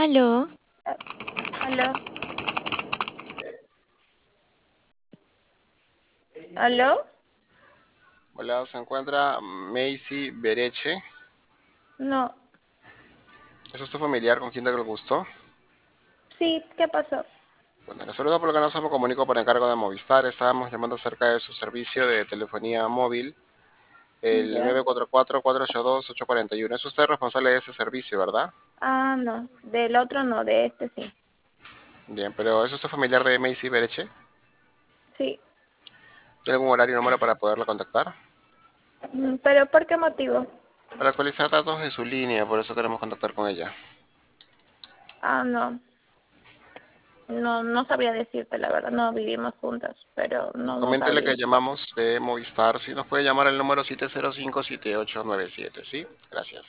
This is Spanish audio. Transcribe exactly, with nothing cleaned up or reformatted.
Aló, Aló, aló, Hola, se encuentra Macy Bereche. no, ¿Es usted familiar con quien tengo el gusto? sí, ¿qué pasó? Bueno, le saludo por lo que no se me comunico por encargo de Movistar. Estábamos llamando acerca de su servicio de telefonía móvil, el Ya. nueve cuatro cuatro, cuatro ocho dos, ocho cuatro uno. Es usted responsable de ese servicio, ¿verdad? Ah, no, del otro no, de este sí, Bien, pero ¿es usted familiar de Macy Bereche? sí. ¿Tiene algún horario y número para poderla contactar? Mm, ¿Pero por qué motivo? Para actualizar datos de su línea, por eso queremos contactar con ella. Ah, no, no, no sabría decirte la verdad, no vivimos juntas, pero no, no Coméntele que sabría. llamamos de Movistar. Si nos puede llamar al número siete cero cinco, siete ocho nueve siete, ¿sí? Gracias.